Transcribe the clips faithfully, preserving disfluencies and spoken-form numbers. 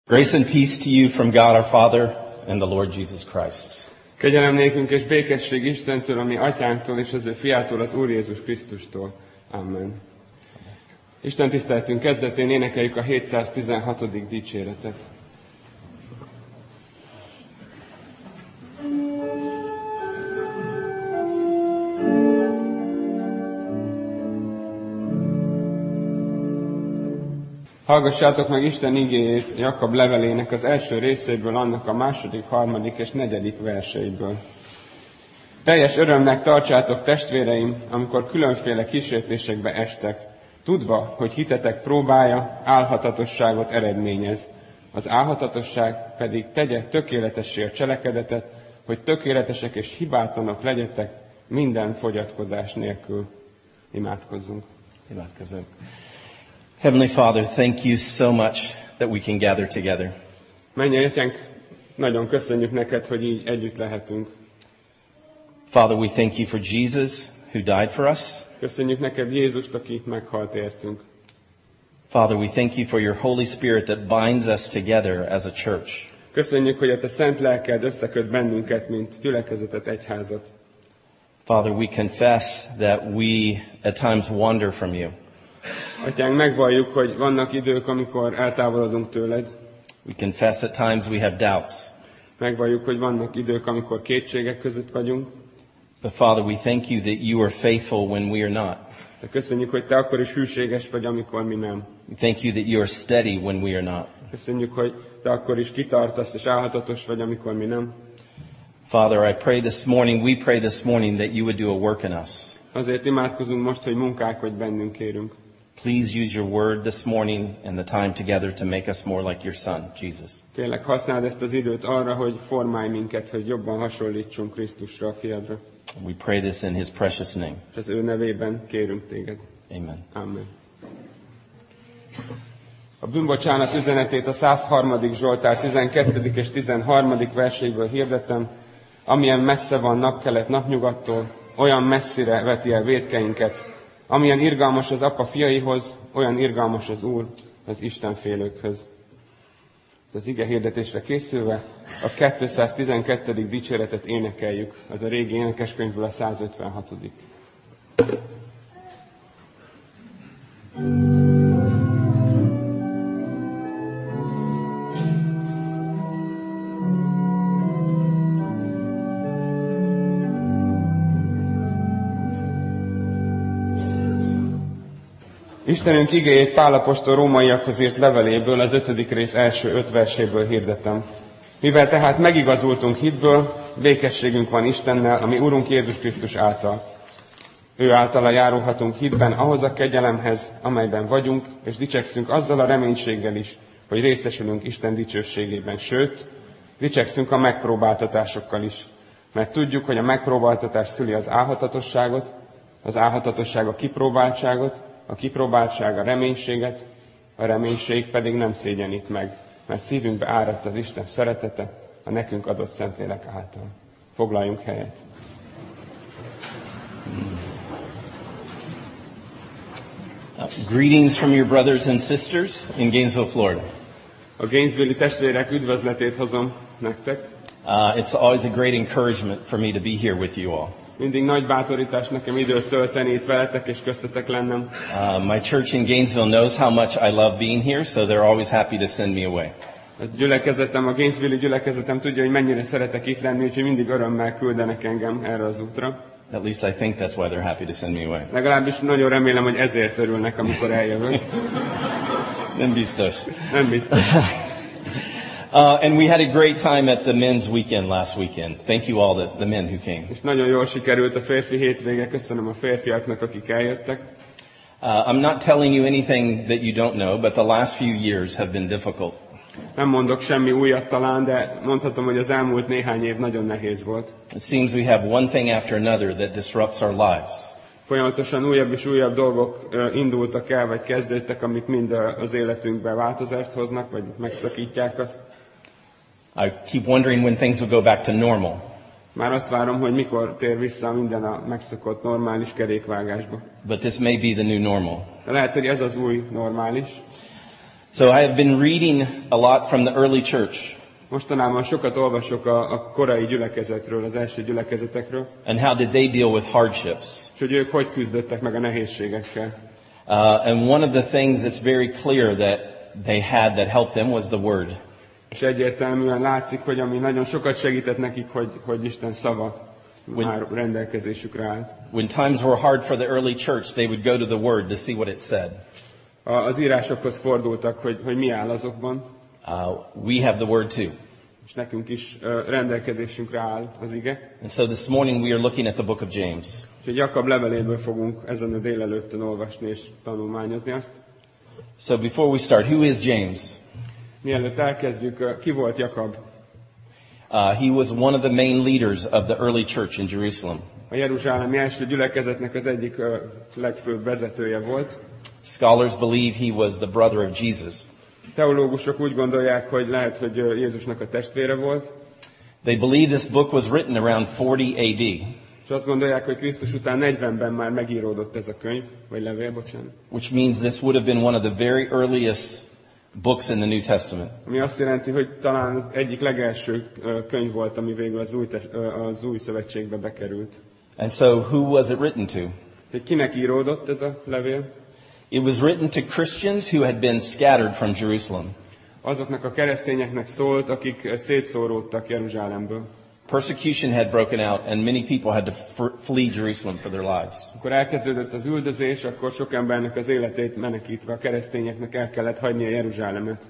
Grace and peace to you from God our Father and the Lord Jesus Christ. Kegyelem nékünk és békesség Istentől, ami Atyánktól és az ő Fiától, az Úr Jézus Krisztustól. Amen. Isten tiszteletünk kezdetén énekeljük a hétszáztizenhatodik dicséretet. Hallgassátok meg Isten igéjét Jakab levelének az első részéből, annak a második, harmadik és negyedik verseiből. Teljes örömnek tartsátok, testvéreim, amikor különféle kísértésekbe estek, tudva, hogy hitetek próbája álhatatosságot eredményez. Az álhatatosság pedig tegye tökéletessé a cselekedetet, hogy tökéletesek és hibátlanok legyetek minden fogyatkozás nélkül. Imádkozzunk. Imádkozzunk. Heavenly Father, thank you so much that we can gather together. Mennyei Atyánk, nagyon köszönjük neked, hogy így együtt lehetünk. Father, we thank you for Jesus who died for us. Köszönjük neked Jézust, aki meghalt értünk. Father, we thank you for your Holy Spirit that binds us together as a church. Köszönjük, hogy a te szent lelked összeköt bennünket, mint gyülekezetet, egyházat. Father, we confess that we at times wander from you. Atyánk, megvalljuk, hogy vannak idők, amikor eltávolodunk tőled. We confess at times we have doubts. Megvalljuk, hogy vannak idők, amikor kétségek között vagyunk. But Father, we thank you that you are faithful when we are not. De köszönjük, hogy te akkor is hűséges vagy, amikor mi nem. We thank you that you are steady when we are not. Köszönjük, hogy te akkor is kitartasz és állhatatos vagy, amikor mi nem. Father, I pray this morning, we pray this morning that you would do a work in us. Azért imádkozunk most, hogy munkálkodj bennünk, kérünk. Please use your word this morning and the time together to make us more like your son, Jesus. Kérlek, használd ezt az időt arra, hogy formálj minket, hogy jobban hasonlítsunk Krisztusra, a fiadra. We pray this in his precious name. És az ő nevében kérünk téged. Amen. Amen. A bűnbocsánat üzenetét a százharmadik Zsoltár tizenkettedik és tizenharmadik verseiből hirdetem. Amilyen messze van napkelet napnyugattól, olyan messzire veti el vétkeinket. Amilyen irgalmas az apa fiaihoz, olyan irgalmas az Úr az Istenfélőkhöz. Az ige hirdetésre készülve a kétszáztizenkettedik dicséretet énekeljük. Az a régi énekeskönyvből a százötvenhatodik Istenünk igéjét Pál apostol rómaiakhoz írt leveléből, az ötödik rész első öt verséből hirdetem. Mivel tehát megigazultunk hitből, békességünk van Istennel, ami Urunk Jézus Krisztus által. Ő általa járulhatunk hitben ahhoz a kegyelemhez, amelyben vagyunk, és dicsekszünk azzal a reménységgel is, hogy részesülünk Isten dicsőségében. Sőt, dicsekszünk a megpróbáltatásokkal is, mert tudjuk, hogy a megpróbáltatás szüli az álhatatosságot, az álhatatosság a kipróbáltságot, a kipróbáltság a reménységet, a reménység pedig nem szégyenít meg, mert szívünkbe áradt az Isten szeretete a nekünk adott Szentlélek által. Foglaljunk helyet. Uh, greetings from your brothers and sisters in Gainesville, Florida. A Gainesville-i testvérek üdvözletét hozom nektek. Uh, it's always a great encouragement for me to be here with you all. Mindig nagy bátorítás nekem időt tölteni itt veletek és köztetek lennem. Uh, my church in Gainesville knows how much I love being here, so they're always happy to send me away. A gyülekezetem, a Gainesville-i gyülekezetem tudja, hogy mennyire szeretek itt lenni, úgyhogy mindig örömmel küldenek engem erre az útra. At least I think that's why they're happy to send me away. Legalábbis nagyon remélem, hogy ezért örülnek, amikor eljövök. Nem biztos. Nem biztos. Uh, and we had a great time at the men's weekend last weekend. Thank you all, the, the men who came. És nagyon jól sikerült a férfi hétvége. Köszönöm a férfiaknak, akik eljöttek. Uh, I'm not telling you anything that you don't know, but the last few years have been difficult. Nem mondok semmi újat talán, de mondhatom, hogy az elmúlt néhány év nagyon nehéz volt. It seems we have one thing after another that disrupts our lives. Folyamatosan újabb és újabb dolgok uh, indultak el, vagy kezdődtek, amik mind uh, az életünkbe változást hoznak, vagy megszakítják azt. I keep wondering when things will go back to normal. Már azt várom, hogy mikor tér vissza minden a megszokott normális kerékvágásba. But this may be the new normal. De lehet, hogy ez az új normális. So I have been reading a lot from the early church. Mostanában sokat olvasok a, a korai gyülekezetről, az első gyülekezetekről. And how did they deal with hardships? És hogy ők hogy küzdöttek meg a nehézségekkel. Uh, and one of the things that's very clear that they had that helped them was the Word. És egyértelműen látszik, hogy ami nagyon sokat segített nekik, hogy, hogy Isten szava már rendelkezésükre állt. When times were hard for the early church, they would go to the Word to see what it said. A, az írásokhoz fordultak, hogy, hogy mi áll azokban. Uh, we have the Word too. És nekünk is uh, rendelkezésünkre áll az ige. And so this morning we are looking at the book of James. Úgyhogy Jakab leveléből fogunk ezen a délelőttön olvasni és tanulmányozni azt. So before we start, who is James? Mielőtt elkezdjük, uh, ki volt Jakab? Uh, he was one of the main leaders of the early church in Jerusalem. A jeruzsálemi első gyülekezetnek az egyik uh, legfőbb vezetője volt. Scholars believe he was the brother of Jesus. Teológusok úgy gondolják, hogy lehet, hogy uh, Jézusnak a testvére volt. They believe this book was written around forty A D. És azt gondolják, hogy Krisztus után negyvenben már megíródott ez a könyv, vagy levél, bocsánat. Which means this would have been one of the very earliest books in the New Testament. Ami azt jelenti, hogy talán az egyik legelső könyv volt, ami végül az új, az új szövetségbe bekerült. And so who was it written to? Hogy kinek íródott ez a levél? It was written to Christians who had been scattered from Jerusalem. Azoknak a keresztényeknek szólt, akik szétszóródtak Jeruzsálemből. Persecution had broken out and many people had to flee Jerusalem for their lives. Akkor elkezdődött az üldözés, akkor sok embernek az életét menekítve a keresztényeknek el kellett hagynia Jeruzsálemet.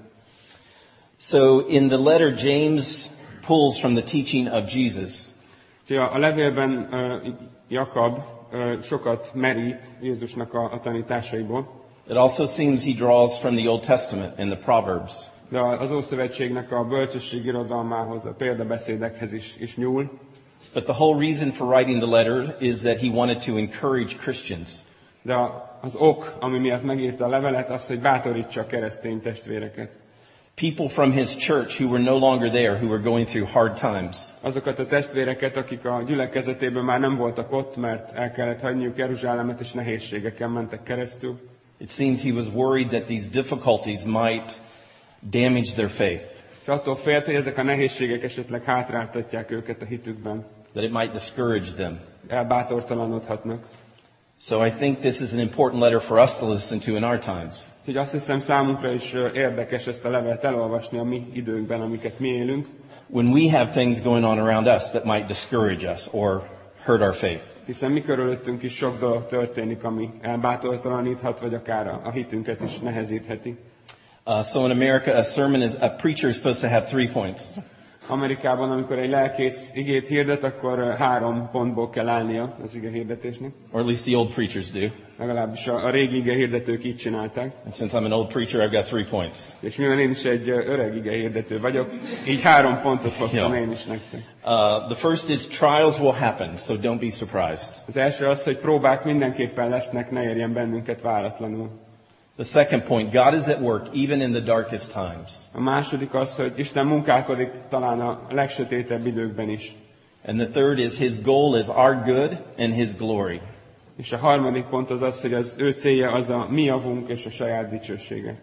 So in the letter James pulls from the teaching of Jesus. A levélben uh, Jakab uh, sokat merít Jézusnak a, a tanításaiból. It also seems he draws from the Old Testament and the Proverbs. De az Ószövetségnek a bölcsesség irodalmához, a példabeszédekhez is, is nyúl. But the whole reason for writing the letter is that he wanted to encourage Christians. De az ok, ami miatt megírta a levelet, az, hogy bátorítsa a keresztény testvéreket. People from his church who were no longer there, who were going through hard times. Azokat a testvéreket, akik a gyülekezetében már nem voltak ott, mert el kellett hagyniuk Jeruzsálemet, és nehézségeken mentek keresztül. It seems he was worried that these difficulties might damage their faith. És attól félt, hogy ezek a nehézségek esetleg hátráltatják őket a hitükben. That it might discourage them. Elbátortalanodhatnak. So I think this is an important letter for us to listen to in our times. Úgyhogy azt hiszem, számunkra is érdekes ezt a levelet elolvasni a mi időnkben, amiket mi élünk. When we have things going on around us that might discourage us or hurt our faith. Hiszen mi körülöttünk is sok dolog történik, ami elbátortalaníthat, vagy akár a hitünket is nehezítheti. Uh, so in America, a sermon is, a preacher is supposed to have three points. Amerikában, amikor egy lelkész igét hirdet, akkor három pontból kell állnia az ige hirdetésnek. Or at least the old preachers do. Legalábbis a, a régi ige hirdetők így csinálták. And since I'm an old preacher, I've got three points. És mivel én is egy öreg ige hirdető vagyok, így három pontot hoztam Yeah. én is nektek. Uh, the first is trials will happen, so don't be surprised. Az első az, hogy próbák mindenképpen lesznek, ne érjen bennünket váratlanul. The second point, God is at work even in the darkest times. A második az, hogy Isten munkálkodik talán a legsötétebb időkben is. And the third is his goal is our good and his glory. És a harmadik pont az az, hogy az ő célja az a mi javunk és a saját dicsősége.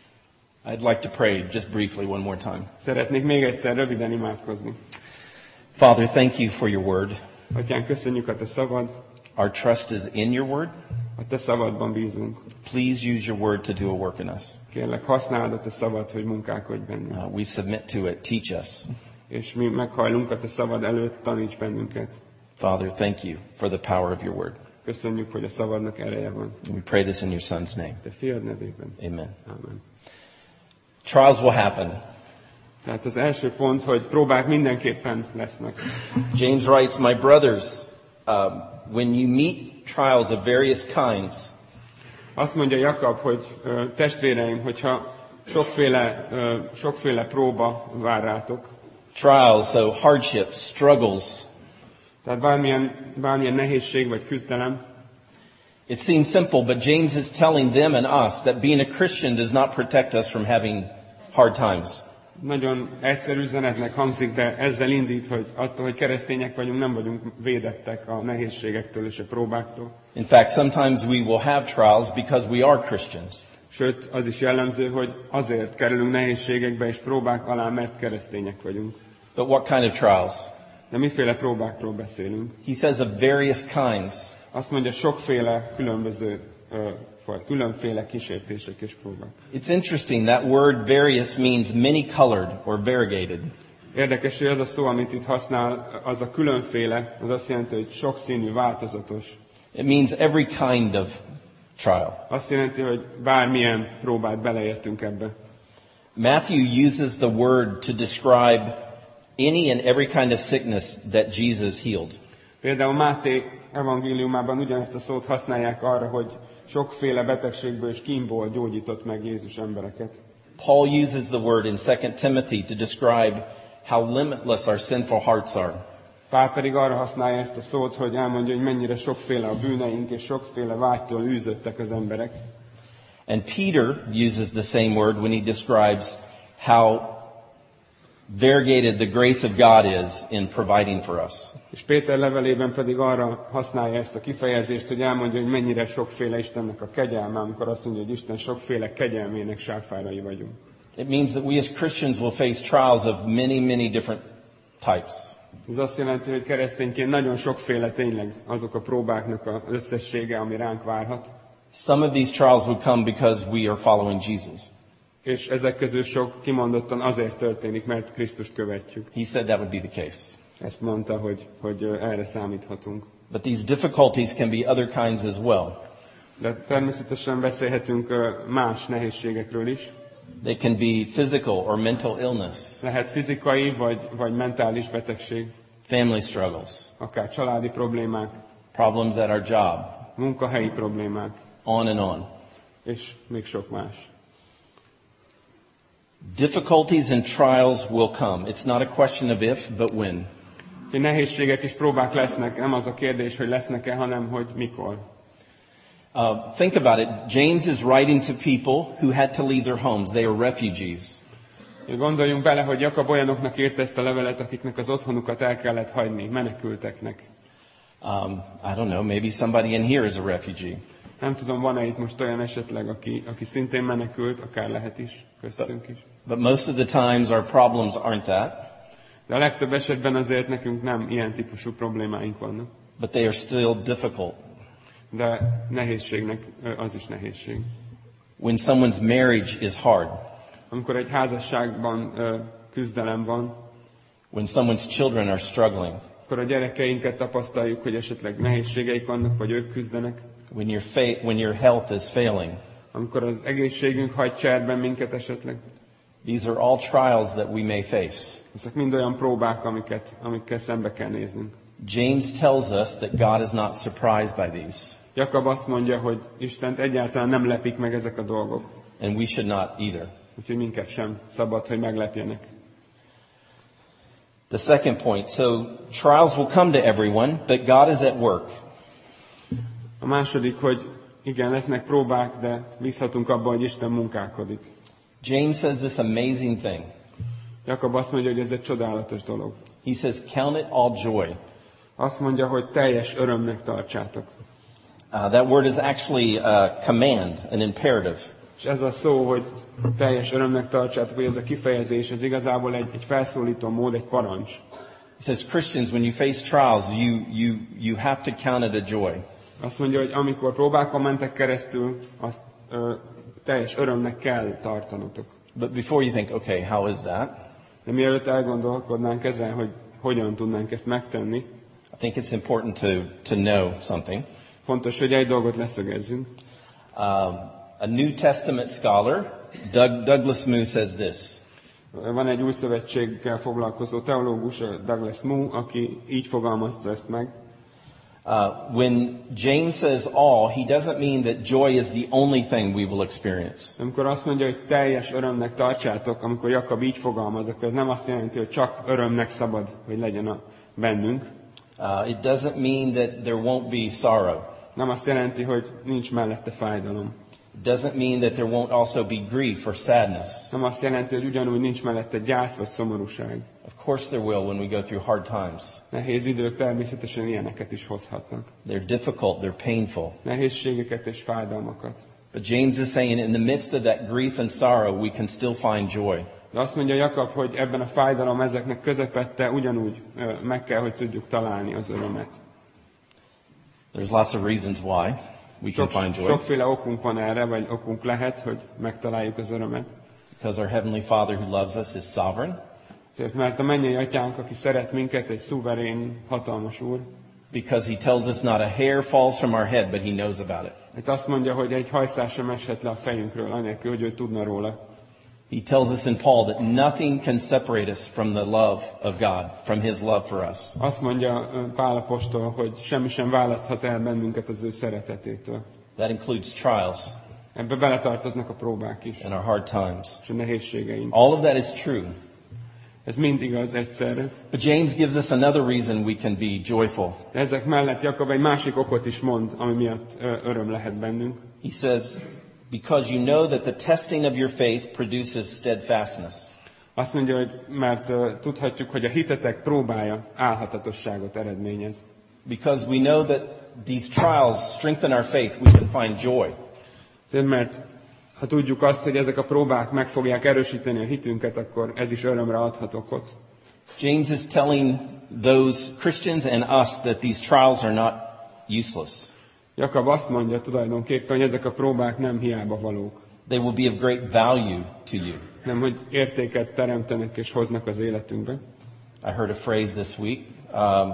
I'd like to pray just briefly one more time. Szeretnék még egyszer röviden imádkozni. Father, thank you for your word. Atyán, köszönjük a te szavad. Our trust is in your word. A te szavadban bízunk. Please use your word to do a work in us. Kérlek, használd a te szavad, hogy munkálkodj bennünk. Uh, we submit to it. Teach us. És mi meghajlunk a te szavad előtt, taníts bennünket. Father, thank you for the power of your word. Köszönjük, hogy a szavadnak ereje van. We pray this in your son's name. Te fiad nevében. Amen. Amen. Trials will happen. Tehát az első pont, hogy próbák mindenképpen lesznek. James writes, my brothers, uh, when you meet trials of various kinds, Azt mondja Jakab, hogy ö, testvéreim, hogyha sokféle, ö, sokféle próba vár rátok, trials, so hardships, struggles, tehát bármilyen, bármilyen nehézség vagy küzdelem, it seems simple, but James is telling them and us that being a Christian does not protect us from having hard times. nagyon egyszerű üzenetnek hangzik, de ezzel indít, hogy attól, hogy keresztények vagyunk, nem vagyunk védettek a nehézségektől és a próbáktól. In fact, sometimes we will have trials because we are Christians. Sőt, az is jellemző, hogy azért kerülünk nehézségekbe és próbák alá, mert keresztények vagyunk. But what kind of trials? De miféle próbákról beszélünk? He says of various kinds. Azt mondja, sokféle különböző, vagy különféle kísértések és próbák. It's interesting, that word various means many-colored or variegated. Érdekes, hogy az a szó, amit itt használ, az a különféle, az azt jelenti, hogy sokszínű, változatos. It means every kind of trial. Azt jelenti, hogy bármilyen próbát beleértünk ebbe. Matthew uses the word to describe any and every kind of sickness that Jesus healed. Például Máté evangéliumában ugyanezt a szót használják arra, hogy sokféle betegségből és kínból gyógyított meg Jézus embereket. Paul uses the word in Second Timothy to describe how limitless our sinful hearts are. Pál pedig arra használja ezt a szót, hogy elmondja, hogy mennyire sokféle a bűneink, és sokféle vágytól űzöttek az emberek. And Peter uses the same word when he describes how variegated the grace of God is in providing for us. És Péter levelében pedig arra használja ezt a kifejezést, hogy elmondja, hogy mennyire sokféle Istennek a kegyelme, amikor azt mondja, hogy Isten sokféle kegyelmének sáfárai vagyunk. It means that we as Christians will face trials of many, many different types. Ez azt jelenti, hogy keresztényként nagyon sokféle tényleg azok a próbáknak az összessége, ami ránk várhat. Some of these trials would come because we are following Jesus. És ezek közül sok kimondottan azért történik, mert Krisztust követjük. He said that would be the case. Ezt mondta, hogy, hogy erre számíthatunk. But these difficulties can be other kinds as well. De természetesen beszélhetünk más nehézségekről is. They can be physical or mental illness, Lehet fizikai vagy, vagy mentális betegség, family struggles, akár családi problémák, problems at our job, munkahelyi problémák, on and on. és még sok más. Difficulties and trials will come. It's not a question of if, but when. Úgyhogy nehézségek és próbák lesznek, nem az a kérdés, hogy lesznek-e, hanem hogy mikor. Uh, think about it. James is writing to people who had to leave their homes. They are refugees. Gondoljunk bele, hogy Jakab olyanoknak írta ezt a levelet, akiknek az otthonukat el kellett hagyni, menekülteknek. Um, I don't know, maybe somebody in here is a refugee. Nem tudom, van-e itt most olyan esetleg, aki, aki szintén menekült, akár lehet is, köztünk is. But most of the times our problems aren't that. De a legtöbb esetben azért nekünk nem ilyen típusú problémáink vannak. But they are still difficult. De nehézségnek az is nehézség. When someone's marriage is hard. Amikor egy házasságban küzdelem van. When someone's children are struggling. Akkor a gyerekeinket tapasztaljuk, hogy esetleg nehézségeik vannak, vagy ők küzdenek. When your fa- when your health is failing. Amikor az egészségünk hagy cserben minket esetleg. These are all trials that we may face. Ezek mind olyan próbák, amiket, amikkel szembe kell néznünk. James tells us that God is not surprised by these. Jakab azt mondja, hogy Istent egyáltalán nem lepik meg ezek a dolgok. And we should not either. Úgyhogy minket sem szabad, hogy meglepjenek. The second point. So trials will come to everyone, but God is at work. A második, hogy igen, lesznek próbák, de bízhatunk abban, hogy Isten munkálkodik. James says this amazing thing. Jakab azt mondja, hogy ez egy csodálatos dolog. He says, count it all joy. Azt mondja, hogy teljes örömnek tartsátok. Uh, that word is actually a command, an imperative. És ez a szó, hogy teljes örömnek tartsátok, hogy ez a kifejezés, ez igazából egy, egy felszólító mód, egy parancs. He says, Christians, when you face trials, you, you, you have to count it a joy. Azt mondja, hogy amikor próbákon mentek keresztül, azt ö, teljes örömnek kell tartanotok. But before you think, okay, how is that? De mielőtt elgondolkodnánk ezen, hogy hogyan tudnánk ezt megtenni, I think it's important to, to know something. fontos, hogy egy dolgot leszögezzünk. Um, a New Testament scholar, Doug, Douglas Moo, says this. Van egy új szövetséggel foglalkozó teológus, Douglas Moo, aki így fogalmazta ezt meg. Uh, when James says all, he doesn't mean that joy is the only thing we will experience. Amikor azt mondja, hogy teljes örömnek tartsátok, amikor Jakab így fogalmaz, akkor ez nem azt jelenti, hogy csak örömnek szabad, hogy legyen a bennünk. Uh, it doesn't mean that there won't be sorrow. Nem azt jelenti, hogy nincs mellette fájdalom. It doesn't mean that there won't also be grief or sadness. Nem azt jelenti, hogy ugyanúgy nincs mellette gyász vagy szomorúság. Of course there will when we go through hard times. Nehéz idők természetesen ilyeneket is hozhatnak. They're difficult, they're painful. Nehézségeket és fájdalmakat. But James is saying in the midst of that grief and sorrow, we can still find joy. De azt mondja Jakab, hogy ebben a fájdalom ezeknek közepette ugyanúgy ö, meg kell, hogy tudjuk találni az örömet. There's lots of reasons why we can Sok, find joy. sokféle okunk van erre, vagy okunk lehet, hogy megtaláljuk az örömet. Because our Heavenly Father who loves us is sovereign. Azért, mert a mennyei atyánk, aki szeret minket, egy szuverén, hatalmas úr. Because he tells us not a hair falls from our head, but he knows about it. Itt azt mondja, hogy egy hajszál sem eshet le a fejünkről, anélkül, hogy ő tudna róla. He tells us in Paul that nothing can separate us from the love of God, from his love for us. Azt mondja Pál apostol, hogy semmi sem választhat el bennünket az ő szeretetétől. That includes trials Ebbe beletartoznak a próbák is, and our hard times. és a nehézségeink. All of that is true. Ez mind igaz egyszerre. But James gives us another reason we can be joyful. De ezek mellett Jakab egy másik okot is mond, ami miatt ö, öröm lehet bennünk. He says, because you know that the testing of your faith produces steadfastness. Azt mondja, hogy mert uh, tudhatjuk, hogy a hitetek próbája álhatatosságot eredményez. Because we know that these trials strengthen our faith, we can find joy. Azért, mert ha tudjuk azt, hogy ezek a próbák meg fogják erősíteni a hitünket, akkor ez is örömre adhat okot. James is telling those Christians and us that these trials are not useless. Jakab azt mondja tulajdonképpen, hogy ezek a próbák nem hiába valók. They will be of great value to you. Nem, hogy értéket teremtenek és hoznak az életünkbe. I heard a phrase this week, um,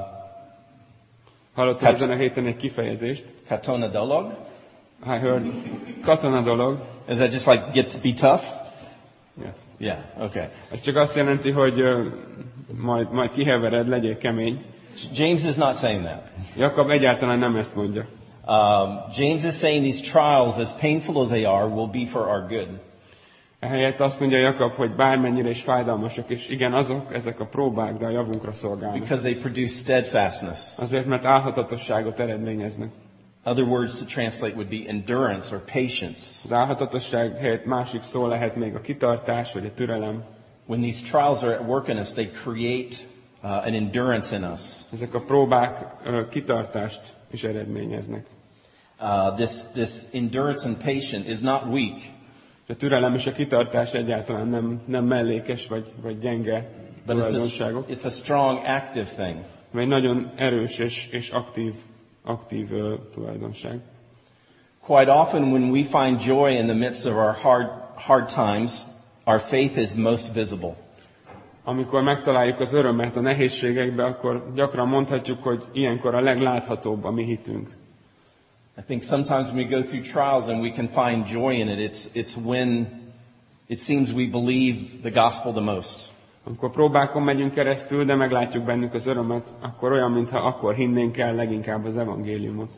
Hallottam ezen a héten egy kifejezést. katona dolog. I heard katona dolog. Is that just like get to be tough? Yes. Yeah, okay. Ez csak azt jelenti, hogy uh, majd, majd kihevered, legyél kemény. James is not saying that. Jakab egyáltalán nem ezt mondja. Um, James is saying these trials, as painful as they are, will be for our good. Ehelyett azt mondja Jakab, hogy bármennyire is fájdalmasak, és igen, azok, ezek a próbák, de a javunkra szolgálnak. Because they produce steadfastness. Azért, mert álhatatosságot eredményeznek. Other words to translate would be endurance or patience. Az álhatatosság helyett másik szó lehet még a kitartás, vagy a türelem. When these trials are at work in us, they create uh, an endurance in us. Ezek a próbák uh, kitartást is eredményeznek. Uh, this, this endurance and patience is not weak. A türelem és a kitartás egyáltalán nem, nem mellékes vagy, vagy gyenge But it's a, tulajdonságok. it's a strong, active thing. Vagy egy nagyon erős és, és aktív, aktív uh, tulajdonság. Quite often when we find joy in the midst of our hard, hard times, our faith is most visible. Amikor megtaláljuk az örömet a nehézségekbe, akkor gyakran mondhatjuk, hogy ilyenkor a legláthatóbb a mi hitünk. I think sometimes when we go through trials and we can find joy in it, it's, it's when it seems we believe the gospel the most. Amikor próbákon megyünk keresztül, de meglátjuk bennük az örömet, akkor olyan, mintha akkor hinnénk el leginkább az evangéliumot.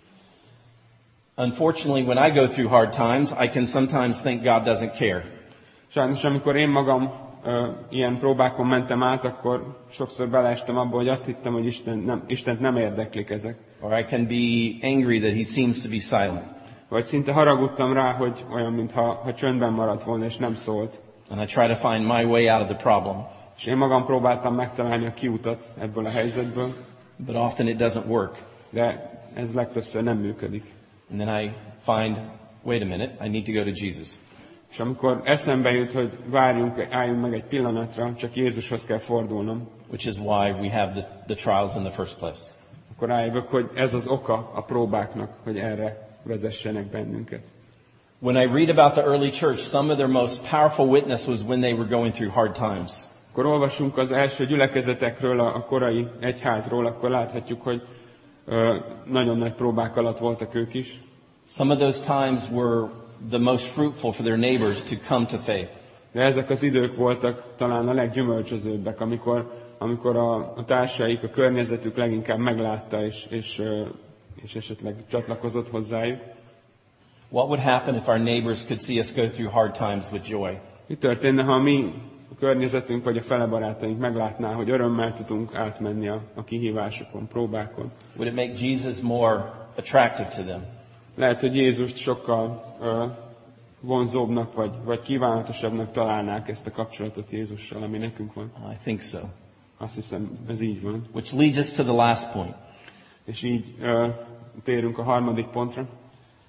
Unfortunately, when I go through hard times, I can sometimes think God doesn't care. Sajnos, amikor én magam uh, ilyen próbákon mentem át, akkor sokszor beleestem abba, hogy azt hittem, hogy Isten nem, Istent nem érdeklik ezek. Or I can be angry that he seems to be silent. Vagy szinte haragudtam rá, hogy olyan, mintha ha csöndben maradt volna, és nem szólt. And I try to find my way out of the problem. És én magam próbáltam megtalálni a kiutat ebből a helyzetből, But often it doesn't work. de ez legtöbbször nem működik. And then I find, wait a minute, I need to go to Jesus. És amikor eszembe jut, hogy várjunk, álljunk meg egy pillanatra, csak Jézushoz kell fordulnom, Which is why we have the, the trials in the first place. akkor rájövök, hogy ez az oka a próbáknak, hogy erre vezessenek bennünket. When I read about the early church, some of their most powerful witness was when they were going through hard times. Akkor olvasunk az első gyülekezetekről, a korai egyházról, akkor láthatjuk, hogy ö, nagyon nagy próbák alatt voltak ők is. Some of those times were the most fruitful for their neighbors to come to faith. De ezek az idők voltak talán a leggyümölcsözőbbek, amikor, amikor a, a társaik, a környezetük leginkább meglátta, és, és, ö, és esetleg csatlakozott hozzájuk. What would happen if our neighbors could see us go through hard times with joy? Mi történne, ha mi, a környezetünk vagy a felebarátaink meglátná, hogy örömmel tudunk átmenni a, a kihívásokon, próbákon? Would it make Jesus more attractive to them? Lehet, hogy Jézust sokkal ö, vonzóbbnak vagy, vagy kívánatosabbnak találnák ezt a kapcsolatot Jézussal, ami nekünk van. I think so. Azt hiszem, ez így van. Which leads us to the last point. És így ö, térünk a harmadik pontra.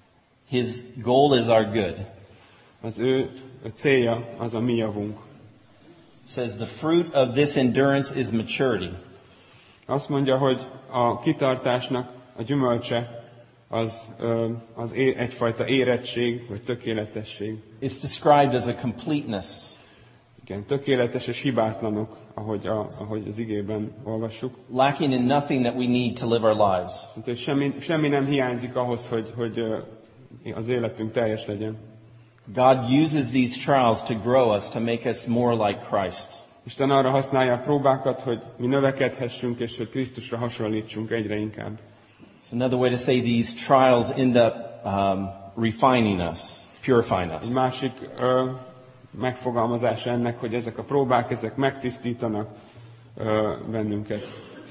His goal is our good. Az ő célja az a mi javunk. It says the fruit of this endurance is maturity. Azt mondja, hogy a kitartásnak a gyümölcse az, az egyfajta érettség, vagy tökéletesség. It's described as a completeness. Igen, tökéletes és hibátlanok, ahogy, a, ahogy az igében olvassuk. Lacking in nothing that we need to live our lives. Tehát semmi, semmi nem hiányzik ahhoz, hogy, hogy az életünk teljes legyen. God uses these trials to grow us, to make us more like Christ. Isten arra használja a próbákat, hogy mi növekedhessünk, és hogy Krisztusra hasonlítsunk egyre inkább. It's another way to say these trials end up um, refining us, purifying us. Egy másik ö, megfogalmazás ennek, hogy ezek a próbák, ezek megtisztítanak ö, bennünket.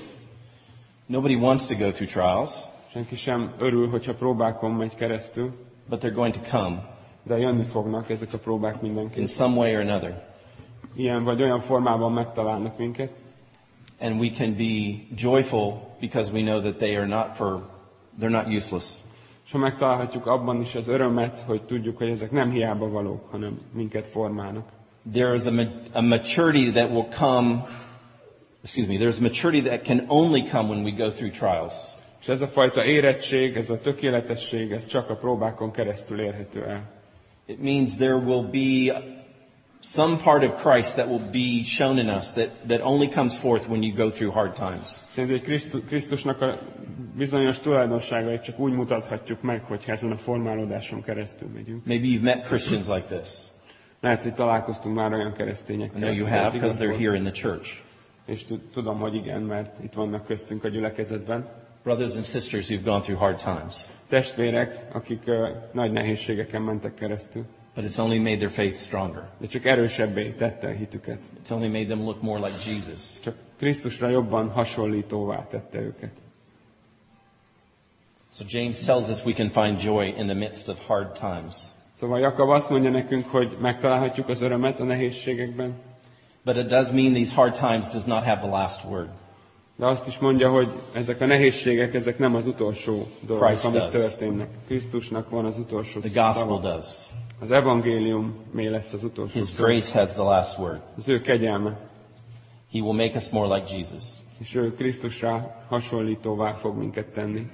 Nobody wants to go through trials, Senki sem örül, hogyha próbákon megy keresztül, but they're going to come de jönni fognak ezek a próbák in mindenképp. some way or another. Ilyen vagy olyan formában megtalálnak minket. And we can be joyful because we know that they are not for, they're not useless. És ha megtalálhatjuk abban is az örömet, hogy tudjuk, hogy ezek nem hiába valók, hanem minket formálnak. There is a, ma- a maturity that will come, excuse me, there's maturity that can only come when we go through trials. És ez a fajta érettség, ez a tökéletesség, ez csak a próbákon keresztül érhető el. It means there will be some part of Christ that will be shown in us that, that only comes forth when you go through hard times. Szerintem, hogy Krisztus, Krisztusnak a bizonyos tulajdonságait csak úgy mutathatjuk meg, hogyha ezen a formálódáson keresztül megyünk. Maybe you've met Christians like this. Lehet, hogy találkoztunk már olyan keresztényekkel. I know you ez have because igaz they're volt. here in the church. És tud- tudom, hogy igen, mert itt vannak köztünk a gyülekezetben. Brothers and sisters who've gone through hard times. Testvérek, akik uh, nagy nehézségeken mentek keresztül. But it's only made their faith stronger. De csak erősebbé tette a hitüket. It's only made them look more like Jesus. Csak Krisztusra jobban hasonlítóvá tette őket. So James tells us we can find joy in the midst of hard times. Szóval Jakab azt mondja nekünk, hogy megtalálhatjuk az örömet a nehézségekben, But it does mean these hard times does not have the last word. de azt is mondja, hogy ezek a nehézségek, ezek nem az utolsó dolgok, Christ amik does. történnek. Krisztusnak van az utolsó The gospel szava. does. Az evangélium mi lesz az utolsó His szava. grace has the last word. Az ő kegyelme. He will make us more like Jesus. És ő Krisztusra hasonlítóvá fog minket tenni.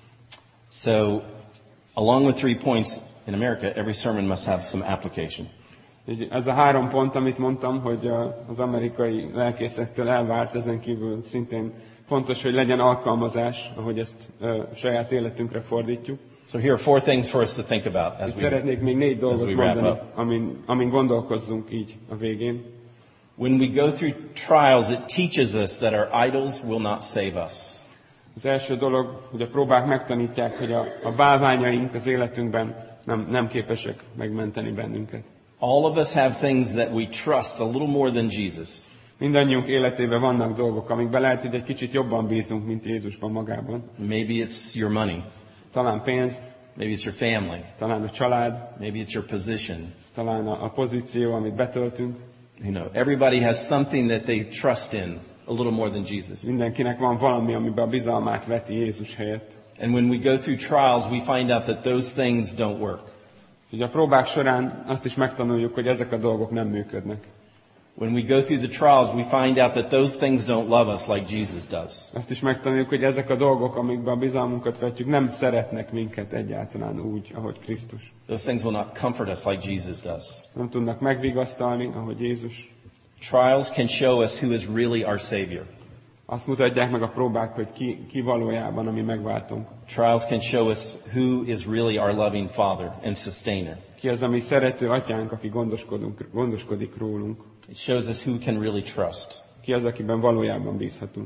So, along with three points in America, every sermon must have some application. Így ez a három pont, amit mondtam, hogy az amerikai lelkészektől elvárt, ezen kívül szintén fontos, hogy legyen alkalmazás, ahogy ezt uh, saját életünkre fordítjuk. So here are four things for us to think about as Itt we, szeretnék még négy as dolgot we wrap mondani, up. amin, amin gondolkozzunk így a végén. When we go through trials, it teaches us that our idols will not save us. Az első dolog, hogy a próbák megtanítják, hogy a, a bálványaink az életünkben nem, nem képesek megmenteni bennünket. All of us have things that we trust a little more than Jesus. Mindannyiunk életében vannak dolgok, amikben lehet, hogy egy kicsit jobban bízunk, mint Jézusban magában. Maybe it's your money. Talán pénz, Maybe it's your family. talán a család, Maybe it's your position. talán a, a pozíció, amit betöltünk. You know, everybody has something that they trust in a little more than Jesus. Mindenkinek van valami, amiben a bizalmát veti Jézus helyett. And when we go through trials, we find out that those things don't work. Ugye a próbák során azt is megtanuljuk, hogy ezek a dolgok nem működnek. When we go through the trials, we find out that those things don't love us like Jesus does. Azt is megtanuljuk, hogy ezek a dolgok, amikben a bizalmunkat vetjük, nem szeretnek minket egyáltalán úgy, ahogy Krisztus. Those things will not comfort us like Jesus does. Nem tudnak megvigasztalni, ahogy Jézus. Trials can show us who is really our Savior. Azt mutatják meg a próbák, hogy ki, ki valójában a mi megváltunk. Trials can show us who is really our loving Father and sustainer. Ki az, ami szerető atyánk, aki gondoskodunk, gondoskodik rólunk. It shows us who can really trust. Ki az, akiben valójában bízhatunk.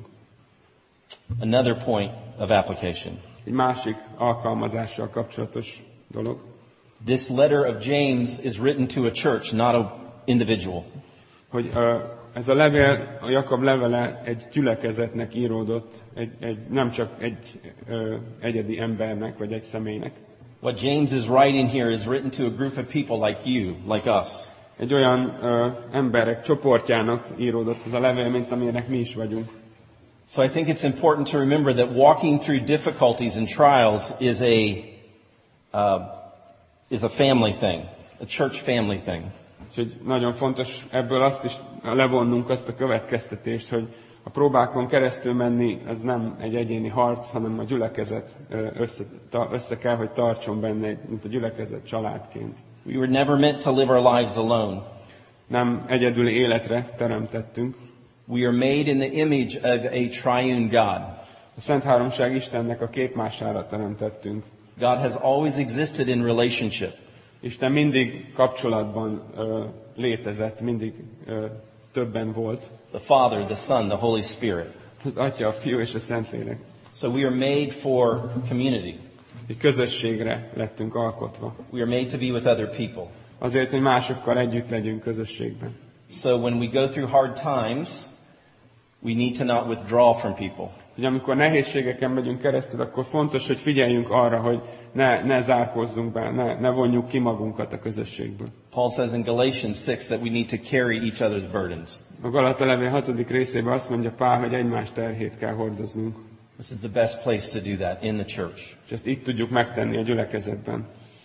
Another point of application. Egy másik alkalmazással kapcsolatos dolog. This letter of James is written to a church, not an individual. Hogy uh, ez a levél, a Jakab levele egy gyülekezetnek íródott, egy, egy, nem csak egy uh, egyedi embernek, vagy egy személynek. What James is writing here is written to a group of people like you, like us. Egy olyan uh, emberek csoportjának íródott ez a levél, mint amilyenek mi is vagyunk. So I think it's important to remember that walking through difficulties and trials is a uh, is a family thing, a church family thing. Úgyhogy nagyon fontos ebből azt is levonnunk azt a következtetést, hogy a próbákon keresztül menni, az nem egy egyéni harc, hanem a gyülekezet össze, össze kell, hogy tartson benne, mint a gyülekezet családként. We were never meant to live our lives alone. Nem egyedüli életre teremtettünk. We are made in the image of a triune God. A Szent Háromság Istennek a képmására teremtettünk. God has always existed in relationship. Isten mindig kapcsolatban uh, létezett, mindig uh, többen volt. The Father, the Son, the Holy Spirit. Az Atya, a Fiú és a Szentlélek. So we are made for community. Egy közösségre lettünk alkotva. We are made to be with other people. Azért, hogy másokkal együtt legyünk közösségben. So when we go through hard times, we need to not withdraw from people. Hogy amikor nehézségeken megyünk keresztül, akkor fontos, hogy figyeljünk arra, hogy ne, ne zárkózzunk be, ne, ne vonjuk ki magunkat a közösségből. Paul says in Galatians six that we need to carry each other's burdens. A Galata levél hatodik részében azt mondja Pál, hogy egymás terhét kell hordoznunk. This is the best place to do that, in the church. És ezt itt tudjuk megtenni a gyülekezetben.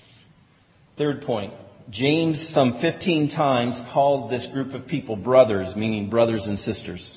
Third point. James some fifteen times calls this group of people brothers, meaning brothers and sisters.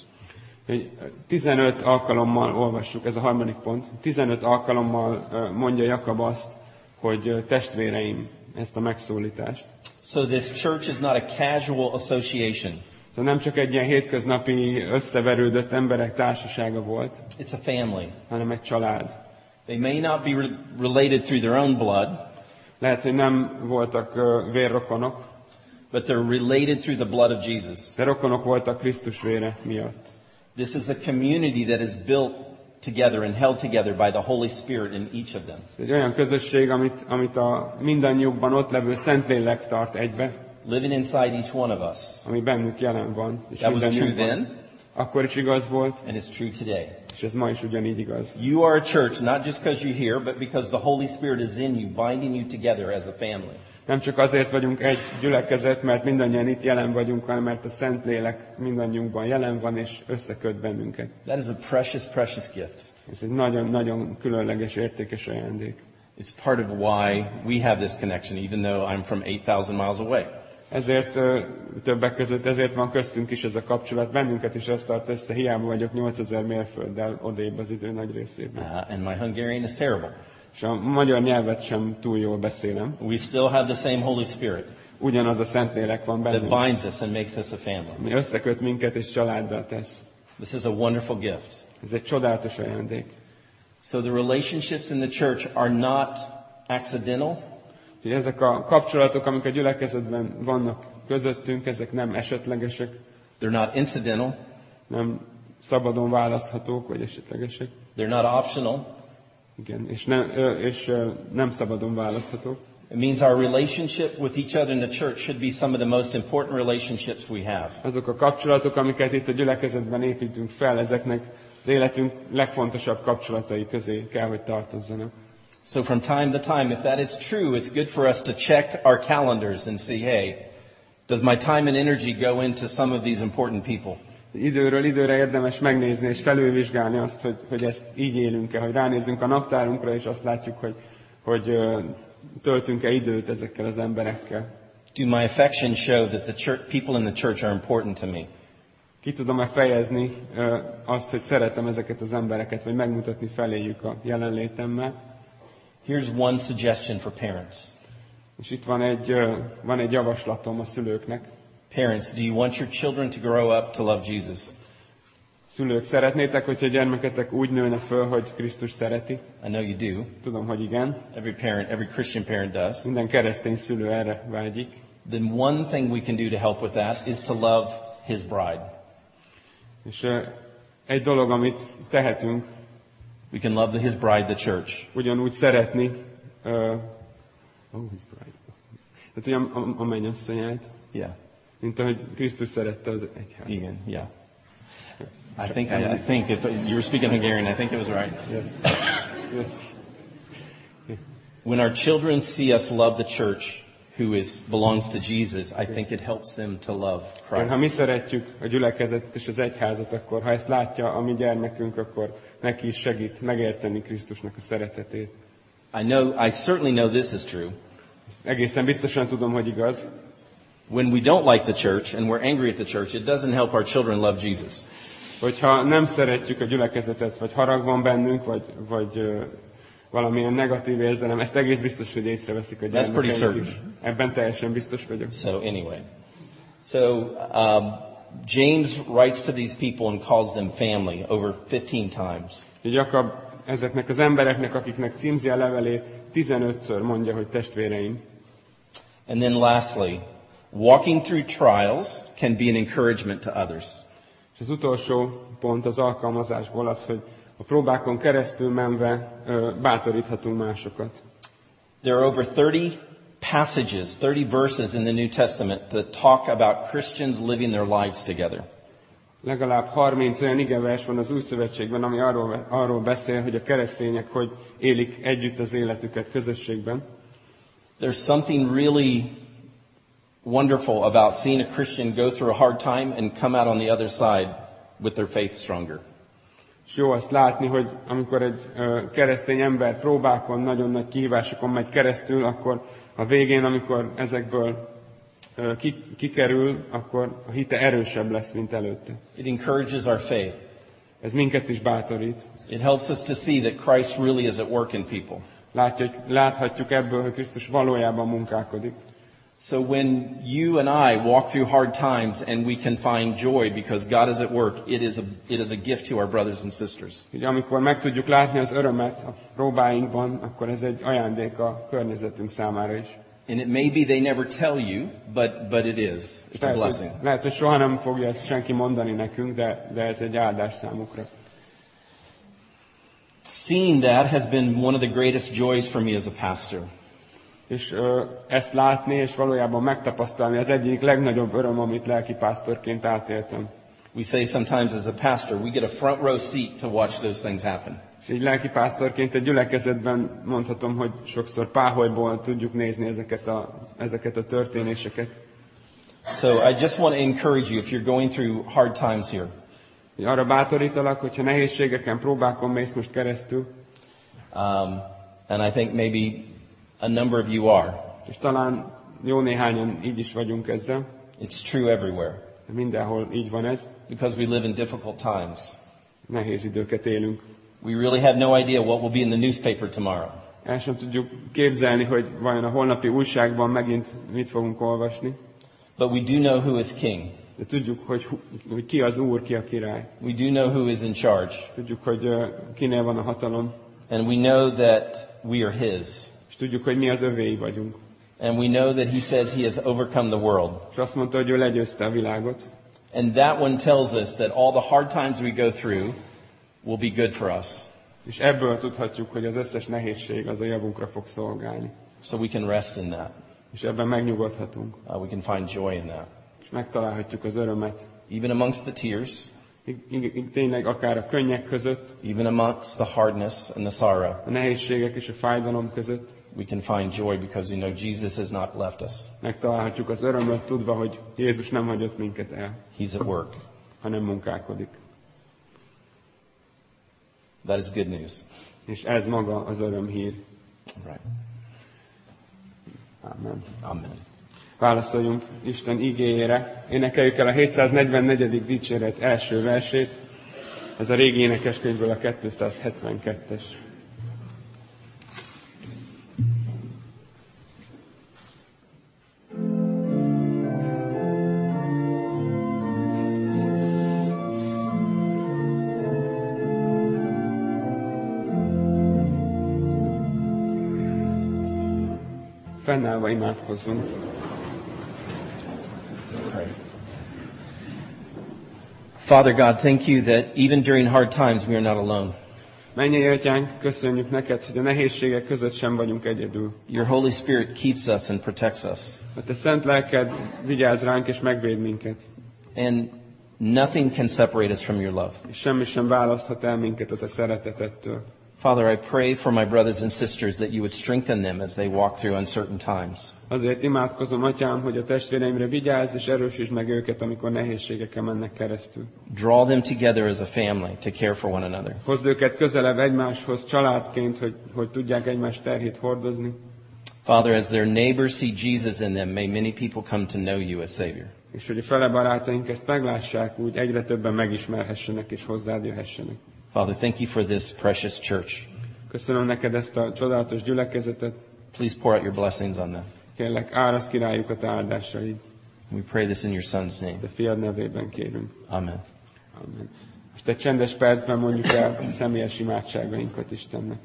tizenöt alkalommal olvassuk, ez a harmadik pont, tizenöt alkalommal mondja Jakab azt, hogy testvéreim, ezt a megszólítást. So this church is not a casual association. Szóval nem csak egy ilyen hétköznapi összeverődött emberek társasága volt, It's a family. hanem egy család. They may not be re- related through their own blood, Lehet, hogy nem voltak uh, vérrokonok, but they're related through the blood of Jesus. de rokonok voltak Krisztus vére miatt. This is a community that is built together and held together by the Holy Spirit in each of them. Ez egy olyan közösség, amit, amit a mindannyiukban ott levő Szentlélek tart egybe, Living inside each one of us. ami bennük jelen van. És That was true mindannyiunkban. then, Akkor is igaz volt, and it's true today. és ez ma is ugyanígy igaz. You are a church, not just because you're here, but because the Holy Spirit is in you, binding you together as a family. Nem csak azért vagyunk egy gyülekezet, mert mindannyian itt jelen vagyunk, hanem mert a Szentlélek mindannyiunkban jelen van, és összeköt bennünket. That is a precious, precious gift. Ez egy nagyon-nagyon különleges, értékes ajándék. It's part of why we have this connection, even though I'm from eight thousand miles away. Ezért többek között ezért van köztünk is ez a kapcsolat. Bennünket is ez tart össze, hiába vagyok nyolcezer mérfölddel odébb az idő nagy részében. Uh, and my Hungarian is terrible. És a magyar nyelvet sem túl jól beszélem. We still have the same Holy Spirit Ugyanaz a Szentlélek van that bennünk, binds us and makes us a family. ami összeköt minket és családdá tesz. This is a wonderful gift. Ez egy csodálatos ajándék. So the relationships in the church are not accidental. Úgyhogy ezek a kapcsolatok, amik a gyülekezetben vannak közöttünk, ezek nem esetlegesek, They're not incidental. nem szabadon választhatók, vagy esetlegesek. They're not optional. Igen, és, ne, ö, és ö, nem szabadon választhatók. It means our relationship with each other in the church should be some of the most important relationships we have. Azok a kapcsolatok, amiket itt a gyülekezetben építünk fel, ezeknek az életünk legfontosabb kapcsolatai közé kell, hogy tartozzanak. So from time to time, if that is true, it's good for us to check our calendars and see, hey, does my time and energy go into some of these important people? Időről időre érdemes megnézni és felülvizsgálni azt, hogy, hogy ezt így élünk-e, hogy ránézzünk a naptárunkra, és azt látjuk, hogy, hogy uh, töltünk-e időt ezekkel az emberekkel. Do my affections show that the church, people in the church are important to me? Ki tudom-e fejezni uh, azt, hogy szeretem ezeket az embereket, vagy megmutatni feléjük a jelenlétemmel? Here's one suggestion for parents. És itt van egy, uh, van egy javaslatom a szülőknek. Parents, do you want your children to grow up to love Jesus? Szülők, szeretnétek, hogyha gyermeketek úgy nőne föl, hogy Krisztus szereti? I know you do. Tudom, hogy igen. Every parent, every Christian parent does. Minden keresztény szülő erre vágyik. Then one thing we can do to help with that is to love his bride. És uh, egy dolog, amit tehetünk, We can love the, his bride, the church. ugyanúgy szeretni uh, oh, his bride. Tehát ugyan a, a mennyasszonyát, Yeah. mint ahogy Krisztus szerette az egyház. Igen, yeah. I think, I, I think if you were speaking Hungarian, I think it was right. Yes. Yes. When our children see us love the church, who is belongs to Jesus, I think it helps them to love Ha mi Christ. szeretjük a gyülekezetet és az egyházat, akkor ha ezt látja a mi gyermekünk, akkor neki is segít megérteni Krisztusnak a szeretetét. I know, I certainly know this is true. Egészen biztosan tudom, hogy igaz. When we don't like the church and we're angry at the church, it doesn't help our children love Jesus. Hogyha nem szeretjük a gyülekezetet, vagy harag van bennünk, vagy, vagy uh, valamilyen negatív érzelem, ezt egész biztos, hogy észreveszik a gyermekeink is. Ebben teljesen biztos vagyok. So anyway, so um, James writes to these people and calls them family over fifteen times. Jakab ezeknek az embereknek, akiknek címzi a levelét, tizenötször mondja, hogy testvéreim. And then lastly, walking through trials can be an encouragement to others. És az utolsó pont az alkalmazásból az, hogy a próbákon keresztül menve ö, bátoríthatunk másokat. There are over thirty passages, thirty verses in the New Testament that talk about Christians living their lives together. Legalább harminc olyan igevers van az Új Szövetségben, ami arról, arról beszél, hogy a keresztények hogy élik együtt az életüket közösségben. There's something really wonderful about seeing a Christian go through a hard time and come out on the other side with their faith stronger. És jó azt látni, hogy amikor egy uh, keresztény ember próbákon, nagyon nagy kihívásokon megy keresztül, akkor a végén, amikor ezekből uh, ki, kikerül, akkor a hite erősebb lesz, mint előtte. It encourages our faith. Ez minket is bátorít. It helps us to see that Christ really is at work in people. Látjuk, láthatjuk ebből, hogy Krisztus valójában munkálkodik. So when you and I walk through hard times and we can find joy because God is at work, it is a, it is a gift to our brothers and sisters. Ugye, amikor meg tudjuk látni az örömet a próbáinkban, akkor ez egy ajándék a környezetünk számára is. And it may be they never tell you, but, but it is. It's lehet, a blessing. Hogy, lehet, hogy soha nem fogja ezt senki mondani nekünk, de, de ez egy áldás számukra. Seeing that has been one of the greatest joys for me as a pastor. És ö, ezt látni, és valójában megtapasztalni az egyik legnagyobb öröm, amit lelkipásztorként átéltem. We say sometimes as a pastor, we get a front row seat to watch those things happen. És így lelkipásztorként egy gyülekezetben mondhatom, hogy sokszor páholyból tudjuk nézni ezeket a, ezeket a történéseket. So I just want to encourage you if you're going through hard times here. Arra bátorítalak, hogyha nehézségeken, próbákon mész most keresztül. Um, and I think maybe a number of you are. És talán jó néhányan így is vagyunk ezzel. It's true everywhere. Mindenhol így van ez. Because we live in difficult times. Nehéz időket élünk. We really have no idea what will be in the newspaper tomorrow. El sem tudjuk képzelni, hogy vajon a holnapi újságban megint mit fogunk olvasni. But we do know who is king. De tudjuk, hogy, hogy ki az úr, ki a király. We do know who is in charge. Tudjuk, hogy uh, kinél van a hatalom. And we know that we are his. És tudjuk, hogy mi az övéi vagyunk. And we know that he says he has overcome the world. És azt mondta, hogy ő legyőzte a világot. And that one tells us that all the hard times we go through will be good for us. És ebből tudhatjuk, hogy az összes nehézség az a javunkra fog szolgálni. So we can rest in that. És ebben megnyugodhatunk. Uh, we can find joy in that. És megtalálhatjuk az örömet. Even amongst the tears. Tényleg akár a könnyek között. Even amongst the hardness and the sorrow. A nehézségek és a fájdalom között. We can find joy because we know Jesus has not left us. Megtalálhatjuk az örömöt, tudva, hogy Jézus nem hagyott minket el. He's at work. Hanem munkálkodik. That is good news. És ez maga az örömhír. Right. Amen. Amen. Válaszoljunk Isten igéjére. Énekeljük el a hétszáznegyvennegyedik dicséret első versét. Ez a régi énekeskönyvből a kétszázhetvenkettes. Fennállva imádkozzunk. Father God, thank you that even during hard times we are not alone. Mennyei Atyánk, köszönjük neked, hogy a nehézségek között sem vagyunk egyedül. Your Holy Spirit keeps us and protects us. A te szent lelked vigyáz ránk és megvéd minket. And nothing can separate us from your love. És semmi sem választhat el minket a te szeretetettől. Father, I pray for my brothers and sisters that you would strengthen them as they walk through uncertain times. Azért imádkozom, Atyám, hogy a testvéreimre vigyázz és erősítsd meg őket, amikor nehézségeken mennek keresztül. Draw them together as a family to care for one another. Hozd őket közelebb egymáshoz családként, hogy, hogy tudják egymás terhét hordozni. Father, as their neighbors see Jesus in them, may many people come to know you as Savior. És hogy a fele barátaink ezt meglássák, úgy egyre többen megismerhessenek és hozzád jöhessenek. Father, thank you for this precious church. Köszönöm neked ezt a csodálatos gyülekezetet. Please pour out your blessings on them. Kérlek, árasz ki rájuk a te áldásaid. We pray this in your Son's name. De fiad nevében kérünk. Amen. Amen. Most egy csendes percben mondjuk el a személyes imádságainkat Istennek.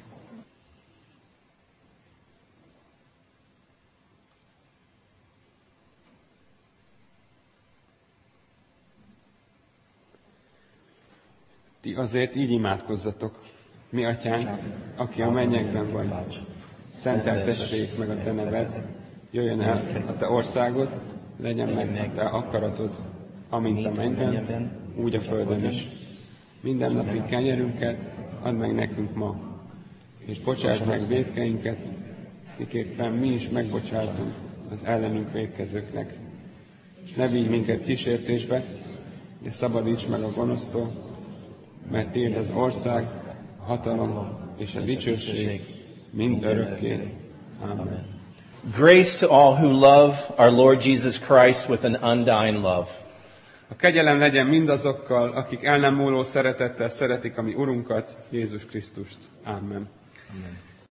Ti azért így imádkozzatok. Mi atyánk, aki a mennyekben vagy, szenteltessék meg a te neved, jöjjön el a te országod, legyen meg a te akaratod, amint a mennyben, úgy a földön is. Minden napi kenyerünket add meg nekünk ma, és bocsáss meg vétkeinket, miképpen mi is megbocsátunk az ellenünk vétkezőknek. És ne vigy minket kísértésbe, de szabadíts meg a gonosztól, mert tiéd az ország, a hatalom és a dicsőség mind örökké. Amen. Grace to all who love our Lord Jesus Christ with an undying love. A kegyelem legyen mindazokkal, akik el nem múló szeretettel szeretik a mi Urunkat, Jézus Krisztust. Amen. Amen.